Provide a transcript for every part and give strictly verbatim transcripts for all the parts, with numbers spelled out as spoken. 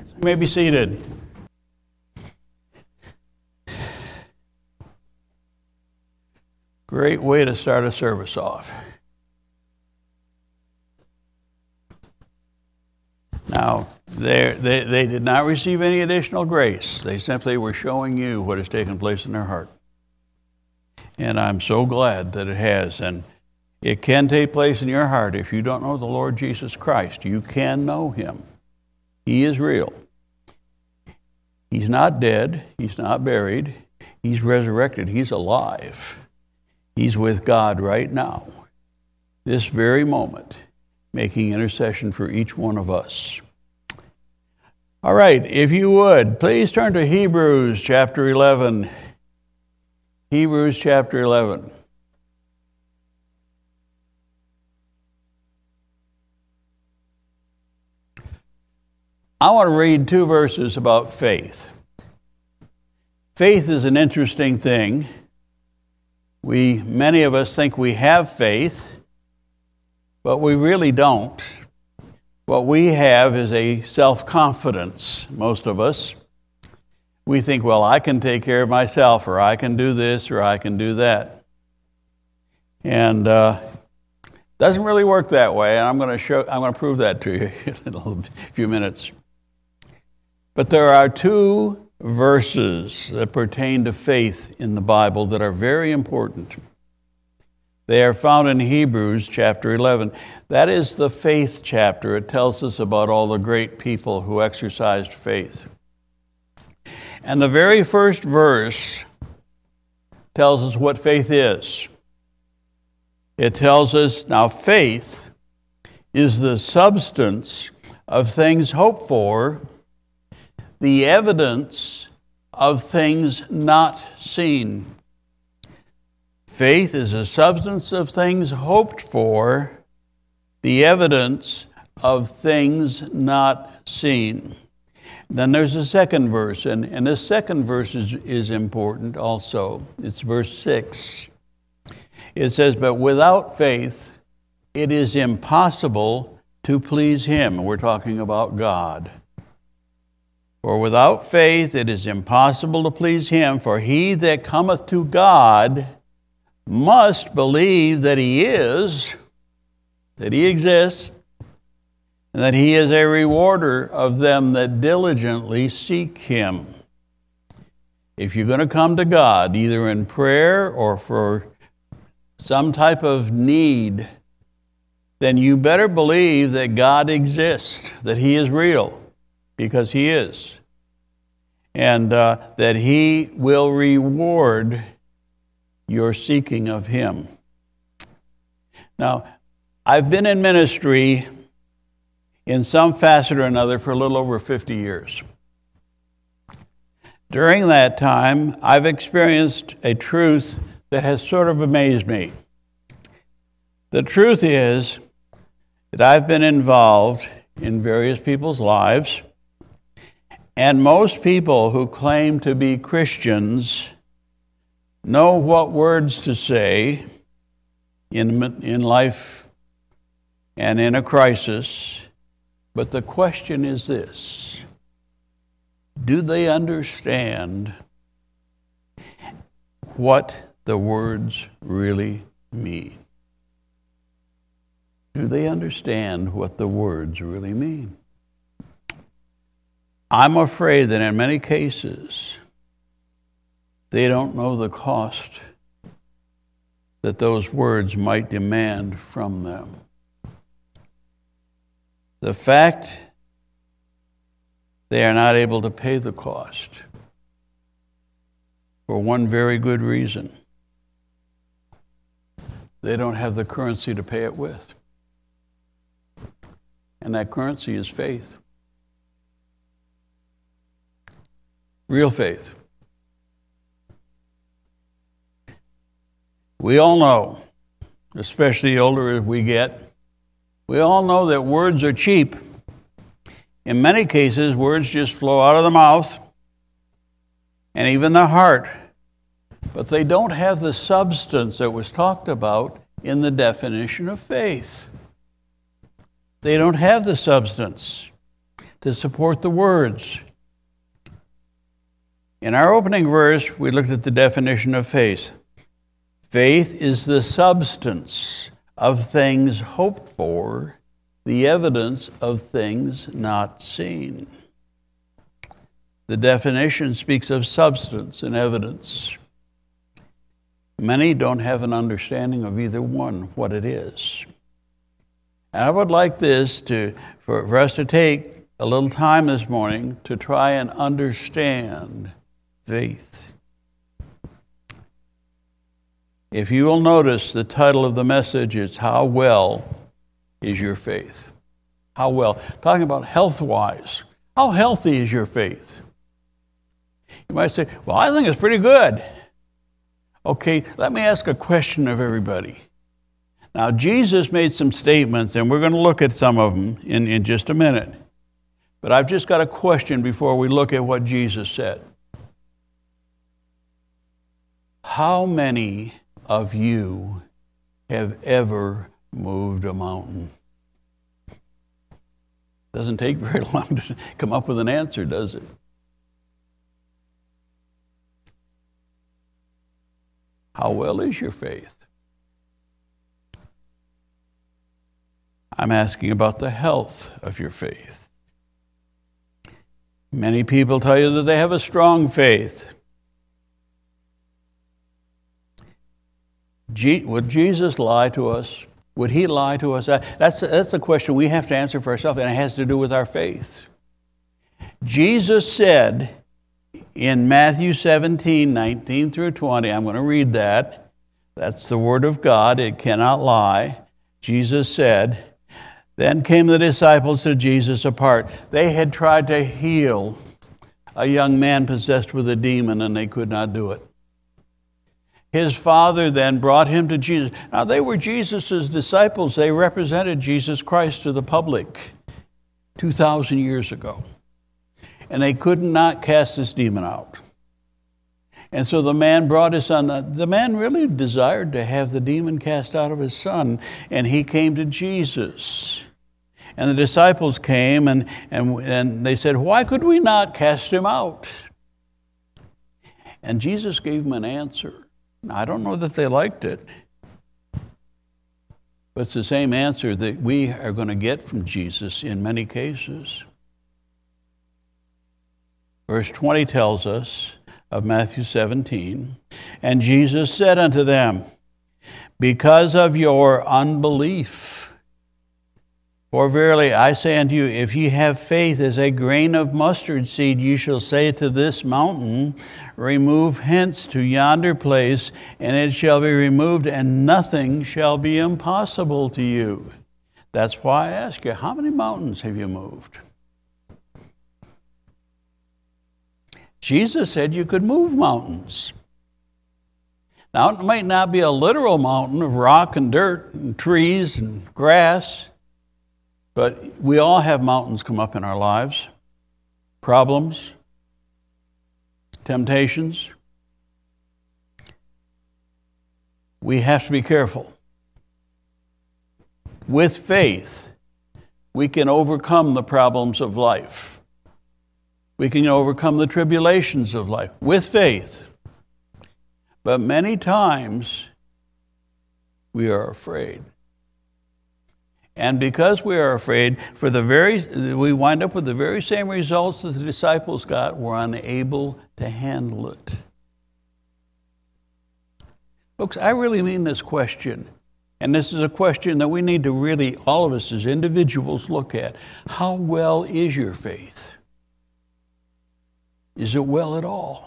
You may be seated. Great way to start a service off. Now, they, they, they did not receive any additional grace. They simply were showing you what has taken place in their heart. And I'm so glad that it has. And it can take place in your heart. If you don't know the Lord Jesus Christ, you can know him. He is real. He's not dead. He's not buried. He's resurrected. He's alive. He's with God right now, this very moment, making intercession for each one of us. All right, if you would, please turn to Hebrews chapter eleven. Hebrews chapter eleven. I want to read two verses about faith. Faith is an interesting thing. We, many of us think we have faith, but we really don't. What we have is a self-confidence, most of us. We think, well, I can take care of myself, or I can do this, or I can do that. And uh, it doesn't really work that way, and I'm going to show, I'm going to prove that to you in a few minutes. But there are two verses that pertain to faith in the Bible that are very important. They are found in Hebrews chapter eleven. That is the faith chapter. It tells us about all the great people who exercised faith. And the very first verse tells us what faith is. It tells us, now faith is the substance of things hoped for, the evidence of things not seen. Faith is a substance of things hoped for, the evidence of things not seen. Then there's a second verse, and, and this second verse is, is important also. It's verse six. It says, but without faith, it is impossible to please him. We're talking about God. For without faith it is impossible to please him, for he that cometh to God must believe that he is, that he exists, and that he is a rewarder of them that diligently seek him. If you're going to come to God, either in prayer or for some type of need, then you better believe that God exists, that he is real. Because he is. And uh, that he will reward your seeking of him. Now, I've been in ministry in some facet or another for a little over fifty years. During that time, I've experienced a truth that has sort of amazed me. The truth is that I've been involved in various people's lives. And most people who claim to be Christians know what words to say in, in life and in a crisis. But the question is this: do they understand what the words really mean? Do they understand what the words really mean? I'm afraid that in many cases, they don't know the cost that those words might demand from them. The fact they are not able to pay the cost for one very good reason. They don't have the currency to pay it with. And that currency is faith. Real faith. We all know, especially the older we get, we all know that words are cheap. In many cases, words just flow out of the mouth and even the heart, but they don't have the substance that was talked about in the definition of faith. They don't have the substance. to support the words. In our opening verse, we looked at the definition of faith. Faith is the substance of things hoped for, the evidence of things not seen. The definition speaks of substance and evidence. Many don't have an understanding of either one, what it is. And I would like this to, for, for us to take a little time this morning to try and understand faith. If you will notice, the title of the message is How Well is Your Faith? How well? Talking about health-wise. How healthy is your faith? You might say, well, I think it's pretty good. Okay, let me ask a question of everybody. Now, Jesus made some statements, and we're going to look at some of them in, in just a minute. But I've just got a question before we look at what Jesus said. How many of you have ever moved a mountain? Doesn't take very long to come up with an answer, does it? How well is your faith? I'm asking about the health of your faith. Many people tell you that they have a strong faith. Would Jesus lie to us? Would he lie to us? That's, that's a question we have to answer for ourselves, and it has to do with our faith. Jesus said in Matthew seventeen, nineteen through twenty, I'm going to read that. That's the word of God. It cannot lie. Jesus said, then came the disciples to Jesus apart. They had tried to heal a young man possessed with a demon, and they could not do it. His father then brought him to Jesus. Now, they were Jesus' disciples. They represented Jesus Christ to the public two thousand years ago. And they could not cast this demon out. And so the man brought his son. The man really desired to have the demon cast out of his son, and he came to Jesus. And the disciples came, and, and, and they said, why could we not cast him out? And Jesus gave them an answer. I don't know that they liked it, but it's the same answer that we are going to get from Jesus in many cases. Verse twenty tells us of Matthew seventeen, and Jesus said unto them, because of your unbelief, for verily I say unto you, if ye have faith as a grain of mustard seed, you shall say to this mountain, remove hence to yonder place, and it shall be removed, and nothing shall be impossible to you. That's why I ask you, how many mountains have you moved? Jesus said you could move mountains. Now, it might not be a literal mountain of rock and dirt and trees and grass, but we all have mountains come up in our lives. Problems, temptations. We have to be careful. With faith, we can overcome the problems of life. We can overcome the tribulations of life with faith. But many times, we are afraid. And because we are afraid, for the very, we wind up with the very same results that the disciples got. We're unable to handle it. Folks, I really mean this question. And this is a question that we need to really, all of us as individuals, look at. How well is your faith? Is it well at all?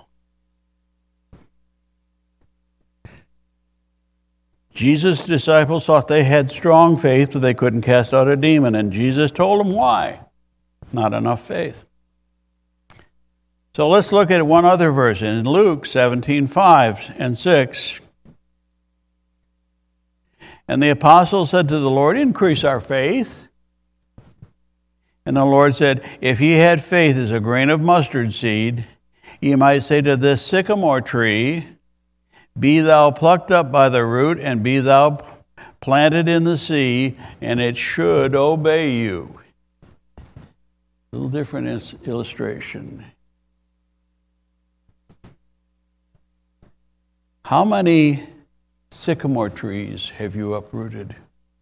Jesus' disciples thought they had strong faith, but they couldn't cast out a demon. And Jesus told them why. Not enough faith. So let's look at one other verse in Luke seventeen, five and six. And the apostles said to the Lord, increase our faith. And the Lord said, if ye had faith as a grain of mustard seed, ye might say to this sycamore tree, be thou plucked up by the root, and be thou planted in the sea, and it should obey you. A little different is- illustration. How many sycamore trees have you uprooted?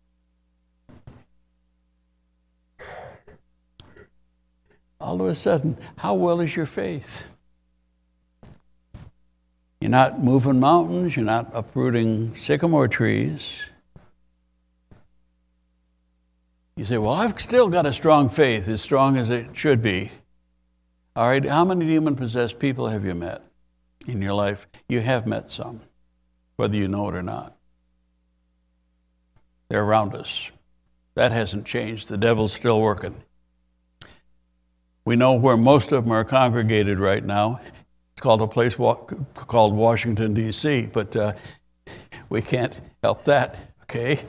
All of a sudden, how well is your faith? You're not moving mountains, you're not uprooting sycamore trees. You say, well, I've still got a strong faith, as strong as it should be. All right, how many demon-possessed people have you met in your life? You have met some, whether you know it or not. They're around us. That hasn't changed. The devil's still working. We know where most of them are congregated right now. It's called a place wa- called Washington, D C, but uh, we can't help that, okay?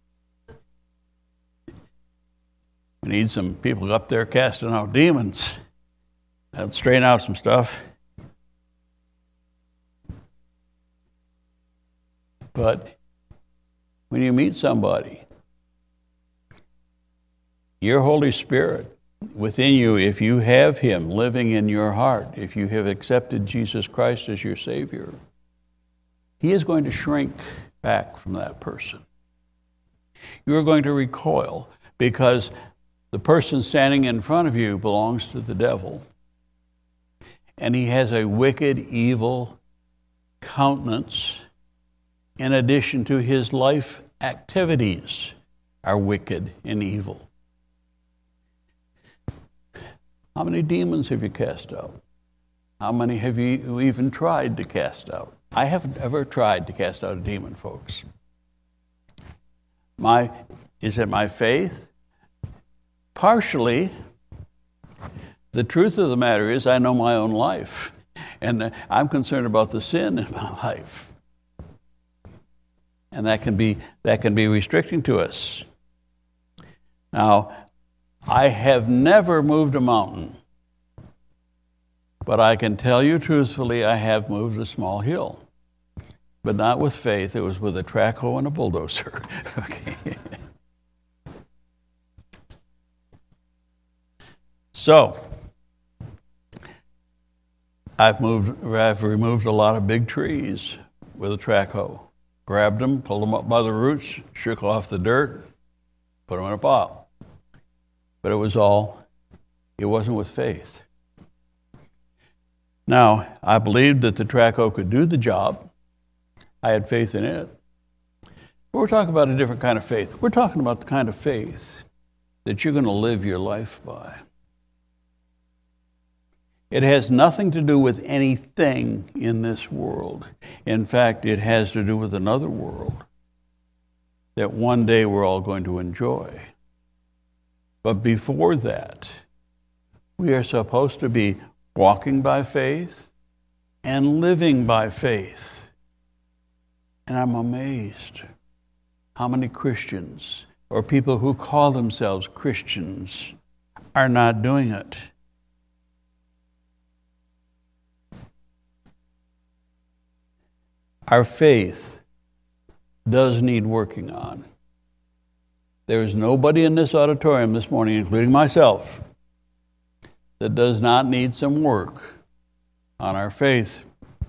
We need some people up there casting out demons. That'll straighten out some stuff. But when you meet somebody, your Holy Spirit within you, if you have Him living in your heart, if you have accepted Jesus Christ as your Savior, He is going to shrink back from that person. You are going to recoil because the person standing in front of you belongs to the devil. And he has a wicked, evil countenance in addition to his life activities are wicked and evil. How many demons have you cast out? How many have you even tried to cast out? I haven't ever tried to cast out a demon, folks. My, is it my faith? Partially. The truth of the matter is I know my own life, and I'm concerned about the sin in my life. And that can be that can be restricting to us. Now, I have never moved a mountain, but I can tell you truthfully, I have moved a small hill, but not with faith. It was with a track hoe and a bulldozer. Okay. So, I've moved. I've removed a lot of big trees with a track hoe. Grabbed them, pulled them up by the roots, shook off the dirt, put them in a pot. But it was all, it wasn't with faith. Now, I believed that the track hoe could do the job. I had faith in it. But we're talking about a different kind of faith. We're talking about the kind of faith that you're going to live your life by. It has nothing to do with anything in this world. In fact, it has to do with another world that one day we're all going to enjoy. But before that, we are supposed to be walking by faith and living by faith. And I'm amazed how many Christians or people who call themselves Christians are not doing it. Our faith does need working on. There is nobody in this auditorium this morning, including myself, that does not need some work on our faith.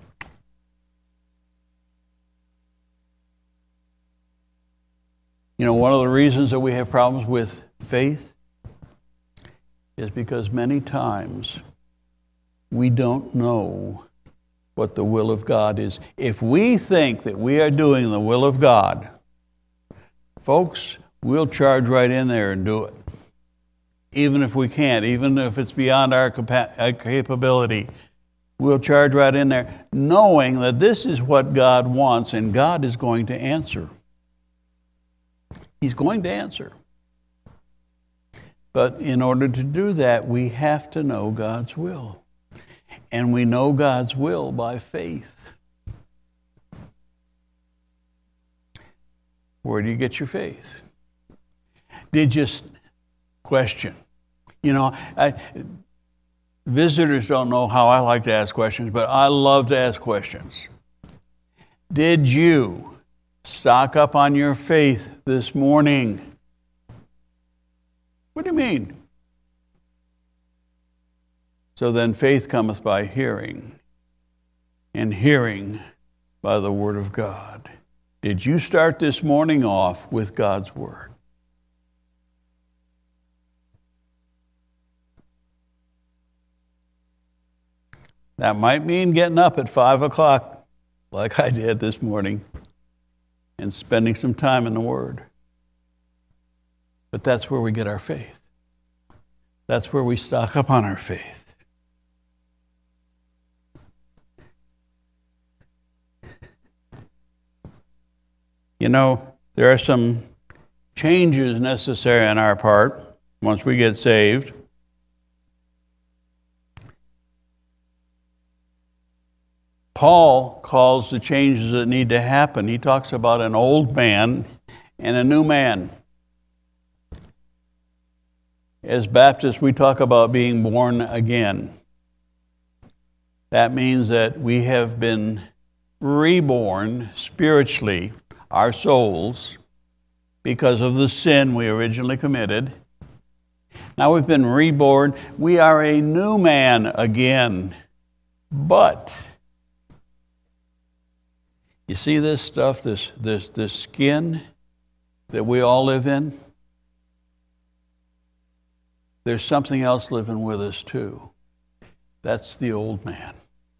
You know, one of the reasons that we have problems with faith is because many times we don't know what the will of God is. If we think that we are doing the will of God, folks, we'll charge right in there and do it. Even if we can't, even if it's beyond our capa- capability, we'll charge right in there, knowing that this is what God wants and God is going to answer. He's going to answer. But in order to do that, we have to know God's will. And we know God's will by faith. Where do you get your faith? Did you st- question? You know, I, visitors don't know how I like to ask questions, but I love to ask questions. Did you stock up on your faith this morning? What do you mean? So then faith cometh by hearing, and hearing by the word of God. Did you start this morning off with God's word? That might mean getting up at five o'clock, like I did this morning, and spending some time in the Word. But that's where we get our faith. That's where we stock up on our faith. You know, there are some changes necessary on our part once we get saved. Paul calls the changes that need to happen. He talks about an old man and a new man. As Baptists, we talk about being born again. That means that we have been reborn spiritually, our souls, because of the sin we originally committed. Now we've been reborn. We are a new man again. But you see this stuff, this, this, this skin that we all live in? There's something else living with us too. That's the old man.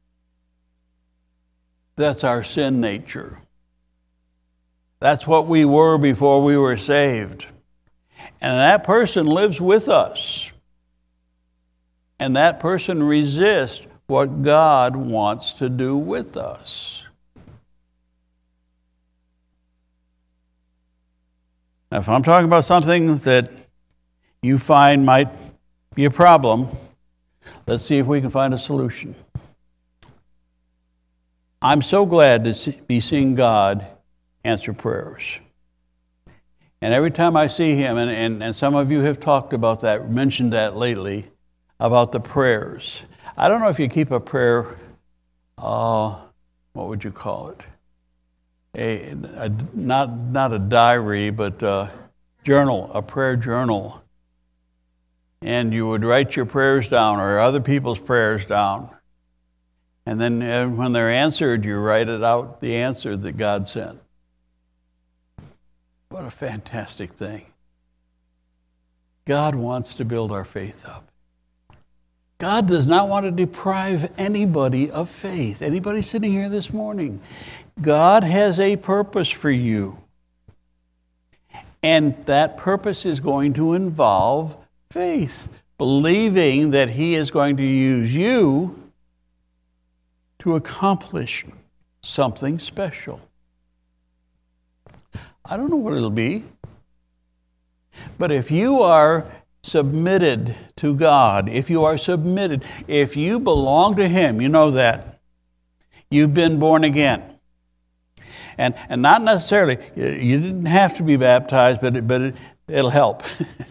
That's our sin nature. That's what we were before we were saved. And that person lives with us. And that person resists what God wants to do with us. Now, if I'm talking about something that you find might be a problem, let's see if we can find a solution. I'm so glad to see, be seeing God answer prayers. And every time I see Him, and, and, and some of you have talked about that, mentioned that lately, about the prayers. I don't know if you keep a prayer, uh, what would you call it? A, a not not a diary, but a journal, a prayer journal. And you would write your prayers down or other people's prayers down. And then uh, when they're answered, you write it out, the answer that God sent. What a fantastic thing. God wants to build our faith up. God does not want to deprive anybody of faith. Anybody sitting here this morning? God has a purpose for you. And that purpose is going to involve faith, believing that He is going to use you to accomplish something special. I don't know what it'll be, but if you are submitted to God, if you are submitted, if you belong to Him, you know that. You've been born again. And and not necessarily, you didn't have to be baptized, but it, but it, it'll help.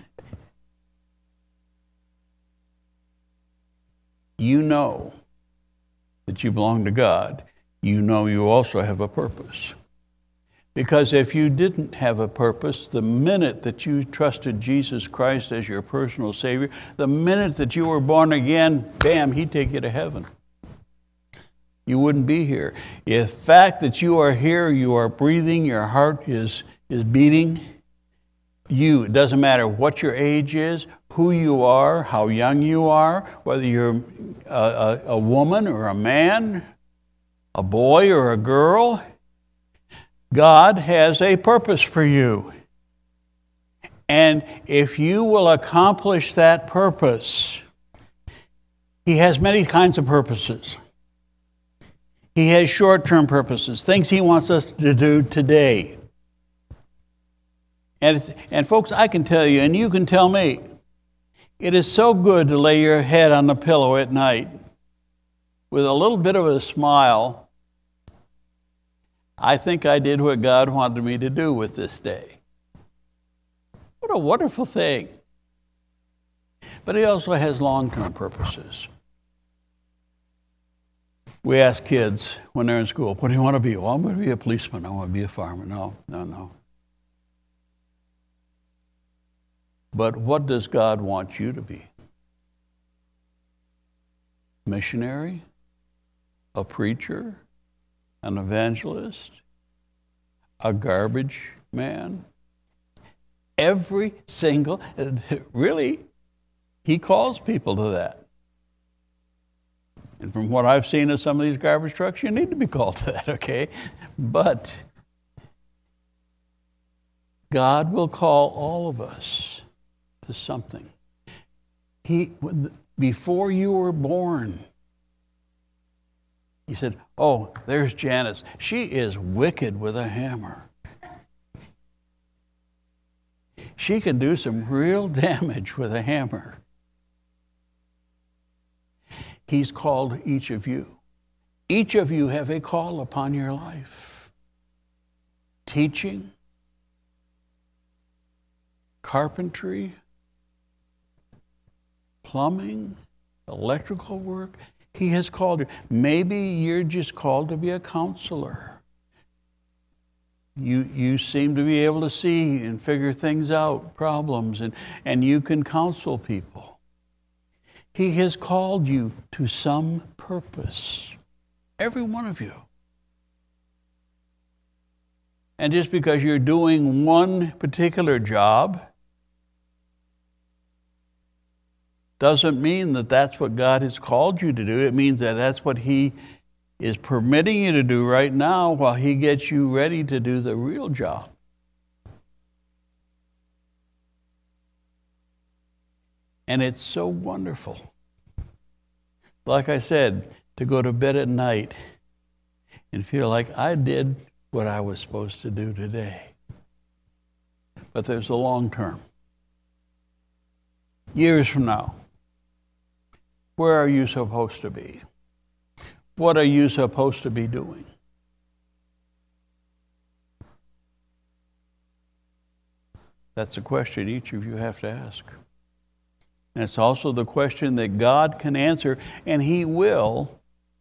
You know that you belong to God. You know you also have a purpose. Because if you didn't have a purpose, the minute that you trusted Jesus Christ as your personal Savior, the minute that you were born again, bam, He'd take you to heaven. You wouldn't be here. The fact that you are here, you are breathing, your heart is, is beating, you, it doesn't matter what your age is, who you are, how young you are, whether you're a, a, a woman or a man, a boy or a girl, God has a purpose for you. And if you will accomplish that purpose, He has many kinds of purposes. He has short-term purposes, things He wants us to do today. And, it's, and folks, I can tell you, and you can tell me, it is so good to lay your head on the pillow at night with a little bit of a smile. I think I did what God wanted me to do with this day. What a wonderful thing. But He also has long-term purposes. We ask kids when they're in school, what do you want to be? Well, I'm going to be a policeman. I want to be a farmer. No, no, no. But what does God want you to be? missionary, a preacher, an evangelist, a garbage man. Every single, really, he calls people to that. And from what I've seen of some of these garbage trucks, you need to be called to that, okay? But God will call all of us to something. He, before you were born, he said, oh, there's Janice. She is wicked with a hammer. She can do some real damage with a hammer. He's called each of you. Each of you have a call upon your life. Teaching, carpentry, plumbing, electrical work. He has called you. Maybe you're just called to be a counselor. You you seem to be able to see and figure things out, problems, and, and you can counsel people. He has called you to some purpose. Every one of you. And just because you're doing one particular job doesn't mean that that's what God has called you to do. It means that that's what He is permitting you to do right now while He gets you ready to do the real job. And it's so wonderful. Like I said, to go to bed at night and feel like I did what I was supposed to do today. But there's a long term. Years from now, where are you supposed to be? What are you supposed to be doing? That's a question each of you have to ask. And it's also the question that God can answer, and He will.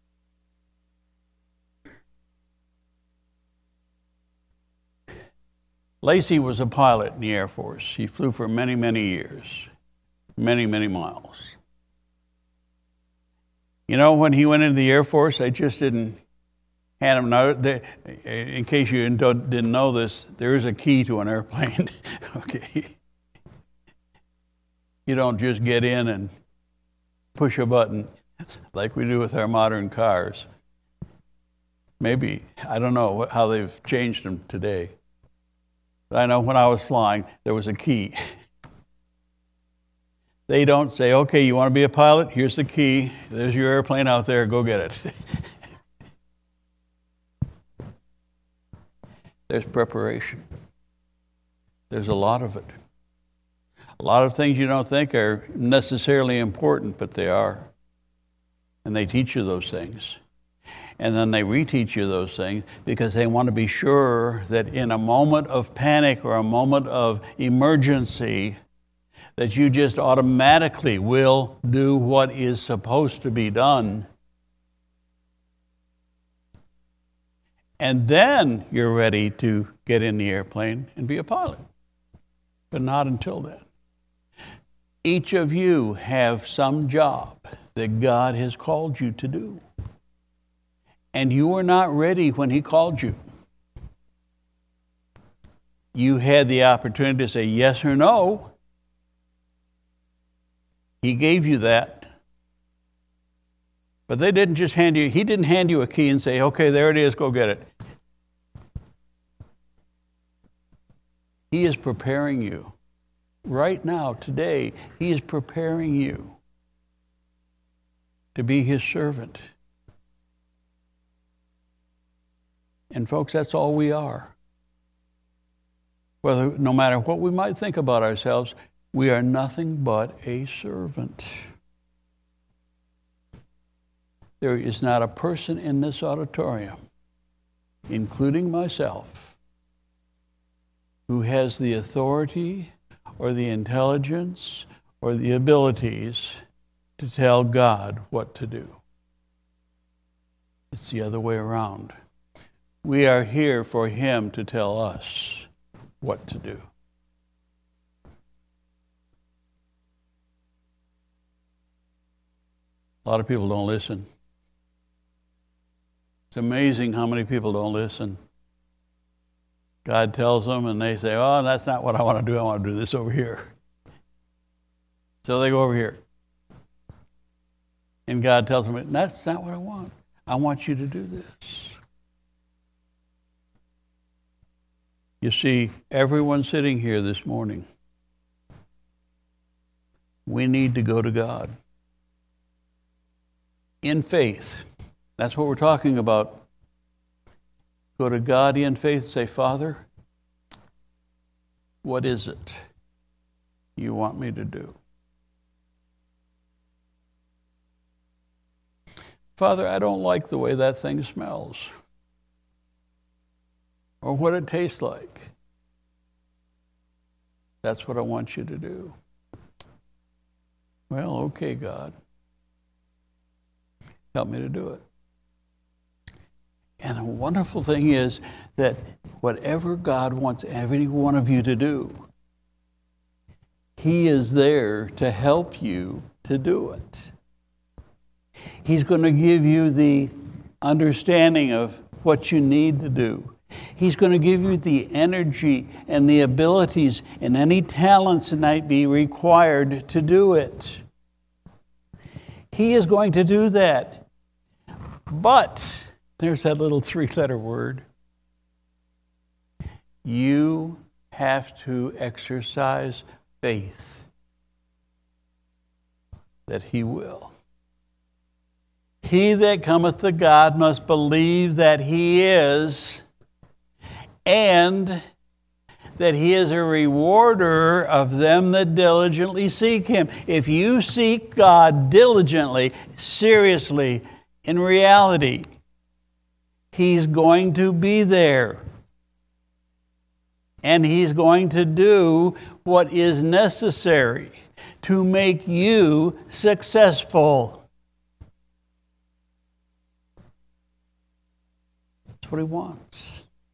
Lacey was a pilot in the Air Force. He flew for many, many years, many, many miles. You know, when he went into the Air Force, I just didn't hand him. Now, in case you didn't know this, there is a key to an airplane. Okay. You don't just get in and push a button like we do with our modern cars. Maybe, I don't know how they've changed them today. But I know when I was flying, there was a key. They don't say, okay, you want to be a pilot? Here's the key. There's your airplane out there. Go get it. There's preparation. There's a lot of it. A lot of things you don't think are necessarily important, but they are. And they teach you those things. And then they reteach you those things because they want to be sure that in a moment of panic or a moment of emergency, that you just automatically will do what is supposed to be done. And then you're ready to get in the airplane and be a pilot. But not until then. Each of you have some job that God has called you to do. And you were not ready when He called you. You had the opportunity to say yes or no. He gave you that. But they didn't just hand you, He didn't hand you a key and say, okay, there it is, go get it. He is preparing you. Right now, today, He is preparing you to be His servant. And folks, that's all we are. Whether, no matter what we might think about ourselves, we are nothing but a servant. There is not a person in this auditorium, including myself, who has the authority or the intelligence or the abilities to tell God what to do. It's the other way around. We are here for Him to tell us what to do. A lot of people don't listen. It's amazing how many people don't listen. God tells them and they say, oh, that's not what I want to do. I want to do this over here. So they go over here. And God tells them, that's not what I want. I want you to do this. You see, everyone sitting here this morning, we need to go to God in faith. That's what we're talking about. Go to God in faith and say, Father, what is it you want me to do? Father, I don't like the way that thing smells or what it tastes like. That's what I want you to do. Well, okay, God. Help me to do it. And the wonderful thing is that whatever God wants every one of you to do, He is there to help you to do it. He's going to give you the understanding of what you need to do. He's going to give you the energy and the abilities and any talents that might be required to do it. He is going to do that. But there's that little three-letter word. You have to exercise faith that He will. He that cometh to God must believe that He is, and that He is a rewarder of them that diligently seek Him. If you seek God diligently, seriously, in reality, He's going to be there. And He's going to do what is necessary to make you successful. That's what He wants.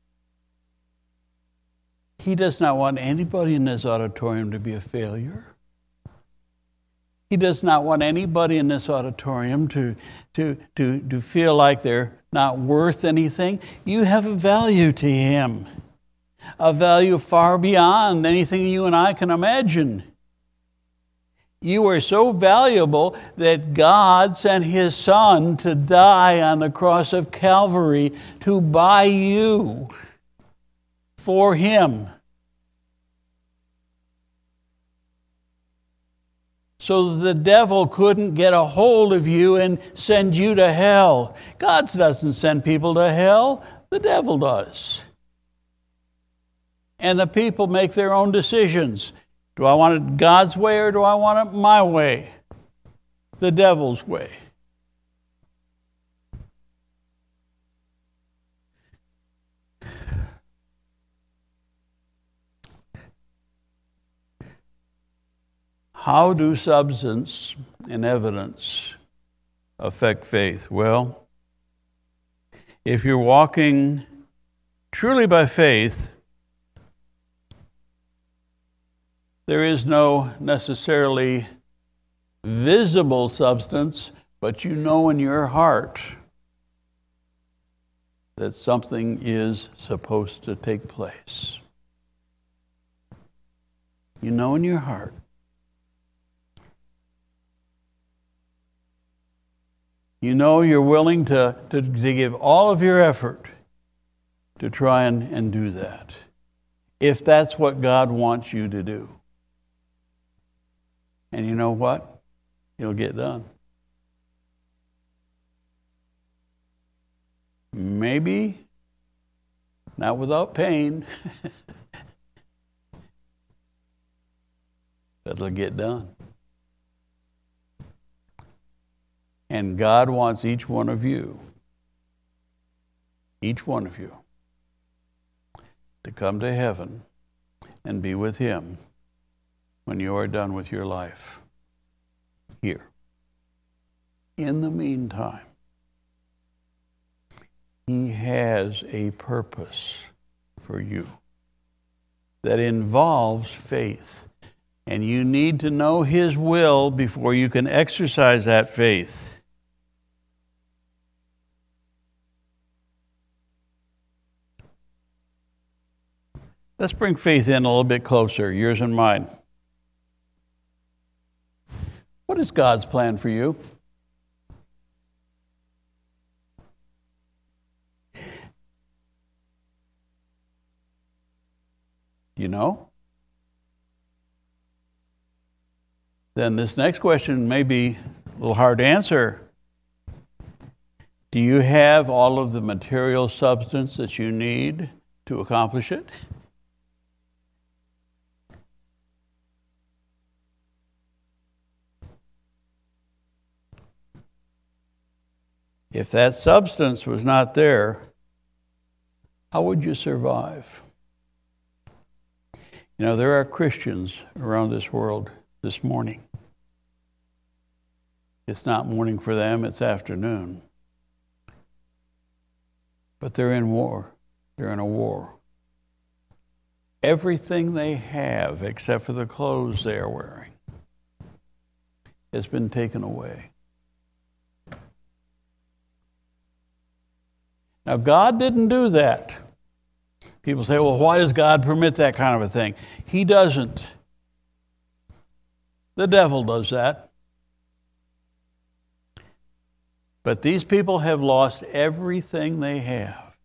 He does not want anybody in this auditorium to be a failure. He does not want anybody in this auditorium to, to, to, to feel like they're not worth anything. You have a value to Him, a value far beyond anything you and I can imagine. You are so valuable that God sent His Son to die on the cross of Calvary to buy you for Him. So the devil couldn't get a hold of you and send you to hell. God doesn't send people to hell. The devil does. And the people make their own decisions. Do I want it God's way or do I want it my way? The devil's way. How do substance and evidence affect faith? Well, if you're walking truly by faith, there is no necessarily visible substance, but you know in your heart that something is supposed to take place. You know in your heart. You know you're willing to, to, to give all of your effort to try and, and do that, if that's what God wants you to do. And you know what? It'll get done. Maybe not without pain, but it'll get done. And God wants each one of you, each one of you, to come to heaven and be with Him when you are done with your life here. In the meantime, He has a purpose for you that involves faith. And you need to know His will before you can exercise that faith. Let's bring faith in a little bit closer, yours and mine. What is God's plan for you? You know? Then this next question may be a little hard to answer. Do you have all of the material substance that you need to accomplish it? If that substance was not there, how would you survive? You know, there are Christians around this world this morning. It's not morning for them, it's afternoon. But they're in war. They're in a war. Everything they have, except for the clothes they are wearing, has been taken away. Now, God didn't do that. People say, well, why does God permit that kind of a thing? He doesn't. The devil does that. But these people have lost everything they have.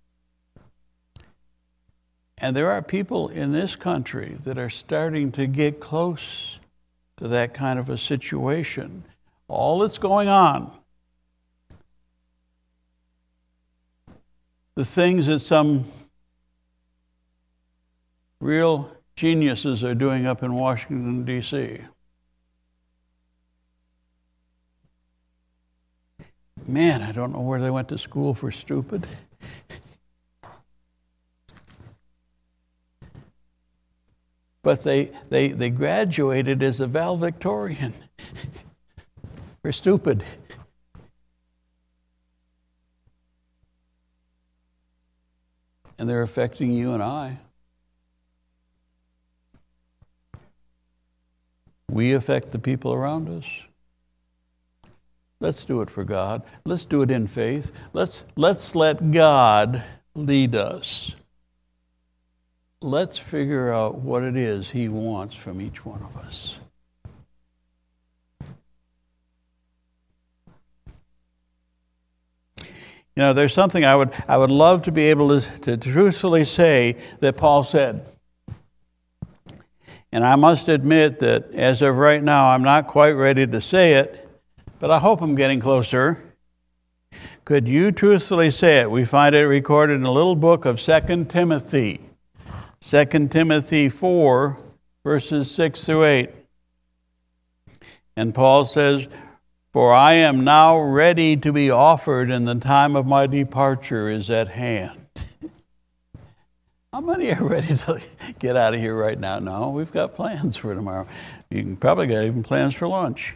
And there are people in this country that are starting to get close to that kind of a situation. All that's going on, the things that some real geniuses are doing up in Washington, D C Man, I don't know where they went to school for stupid. But they, they, they graduated as a valedictorian for stupid. And they're affecting you and I. We affect the people around us. Let's do it for God. Let's do it in faith. Let's, let's let God lead us. Let's figure out what it is He wants from each one of us. You know, there's something I would I would love to be able to, to truthfully say that Paul said. And I must admit that as of right now, I'm not quite ready to say it, but I hope I'm getting closer. Could you truthfully say it? We find it recorded in a little book of Second Timothy. Second Timothy four, verses six through eight. And Paul says, "For I am now ready to be offered, and the time of my departure is at hand." How many are ready to get out of here right now? No, we've got plans for tomorrow. You can probably got even plans for lunch.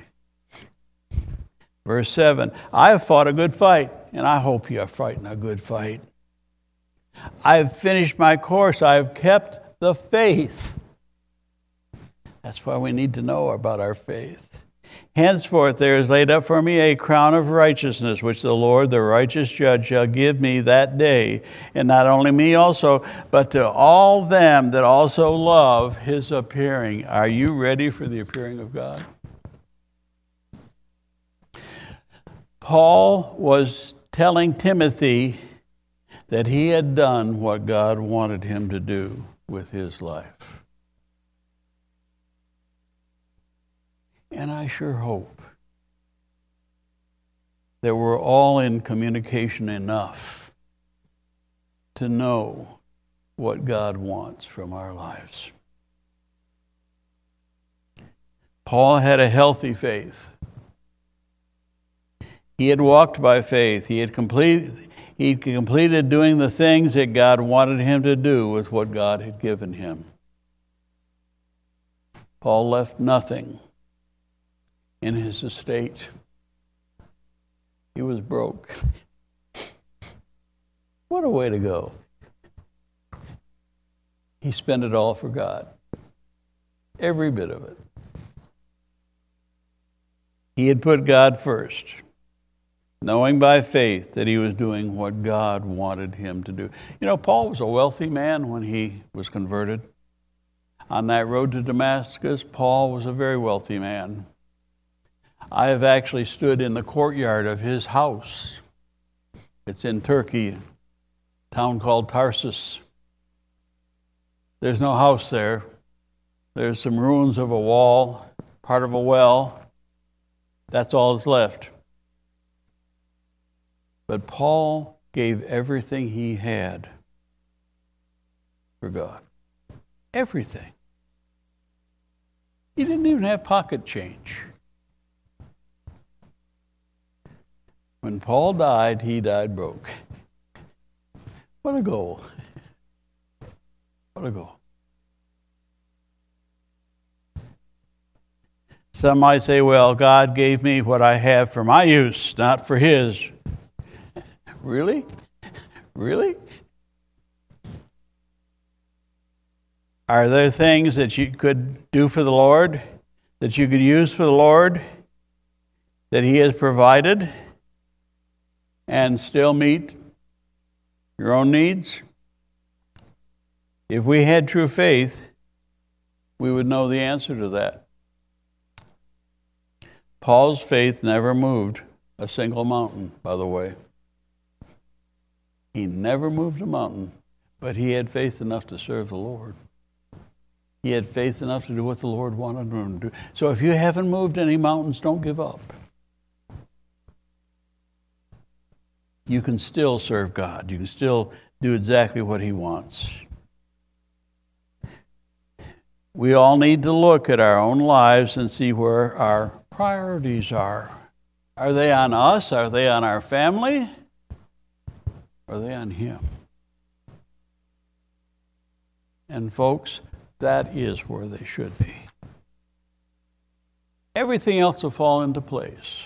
Verse seven, "I have fought a good fight," and I hope you are fighting a good fight. "I have finished my course. I have kept the faith." That's why we need to know about our faith. "Henceforth there is laid up for me a crown of righteousness, which the Lord, the righteous judge, shall give me that day. And not only me also, but to all them that also love His appearing." Are you ready for the appearing of God? Paul was telling Timothy that he had done what God wanted him to do with his life. And I sure hope that we're all in communication enough to know what God wants from our lives. Paul had a healthy faith. He had walked by faith. He had completed, he completed doing the things that God wanted him to do with what God had given him. Paul left nothing in his estate. He was broke. What a way to go. He spent it all for God. Every bit of it. He had put God first, knowing by faith that he was doing what God wanted him to do. You know, Paul was a wealthy man when he was converted. On that road to Damascus, Paul was a very wealthy man. I have actually stood in the courtyard of his house. It's in Turkey, a town called Tarsus. There's no house there. There's some ruins of a wall, part of a well. That's all that's left. But Paul gave everything he had for God. Everything. He didn't even have pocket change. When Paul died, he died broke. What a goal. What a goal. Some might say, well, God gave me what I have for my use, not for his. Really? Really? Are there things that you could do for the Lord, that you could use for the Lord, that he has provided, and still meet your own needs? If we had true faith, we would know the answer to that. Paul's faith never moved a single mountain, by the way. He never moved a mountain, but he had faith enough to serve the Lord. He had faith enough to do what the Lord wanted him to do. So if you haven't moved any mountains, don't give up. You can still serve God. You can still do exactly what he wants. We all need to look at our own lives and see where our priorities are. Are they on us? Are they on our family? Are they on him? And folks, that is where they should be. Everything else will fall into place.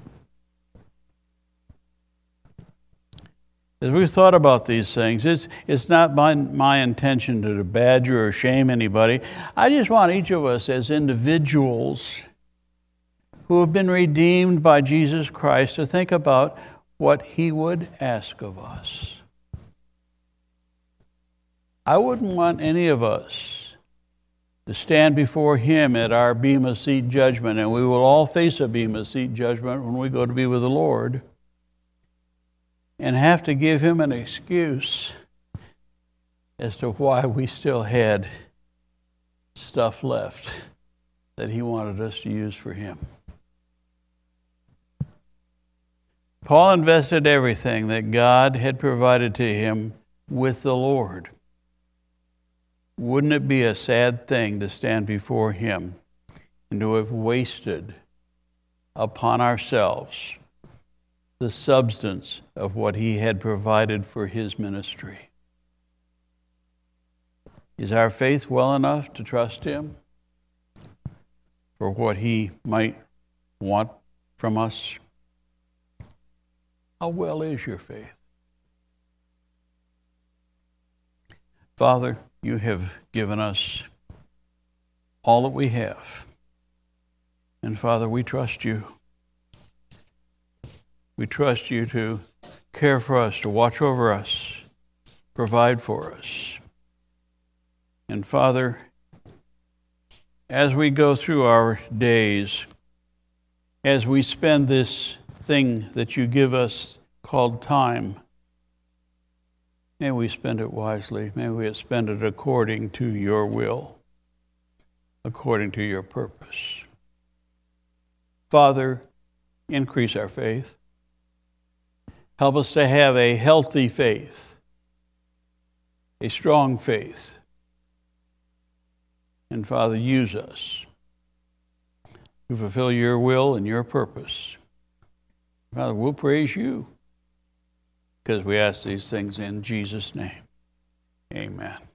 As we've thought about these things, it's, it's not my, my intention to badger or shame anybody. I just want each of us as individuals who have been redeemed by Jesus Christ to think about what he would ask of us. I wouldn't want any of us to stand before him at our Bema Seat judgment, and we will all face a Bema Seat judgment when we go to be with the Lord, and have to give him an excuse as to why we still had stuff left that he wanted us to use for him. Paul invested everything that God had provided to him with the Lord. Wouldn't it be a sad thing to stand before him and to have wasted upon ourselves the substance of what he had provided for his ministry? Is our faith well enough to trust him for what he might want from us? How well is your faith? Father, you have given us all that we have. And Father, we trust you. We trust you to care for us, to watch over us, provide for us. And Father, as we go through our days, as we spend this thing that you give us called time, may we spend it wisely. May we spend it according to your will, according to your purpose. Father, increase our faith. Help us to have a healthy faith, a strong faith. And Father, use us to fulfill your will and your purpose. Father, we'll praise you because we ask these things in Jesus' name. Amen.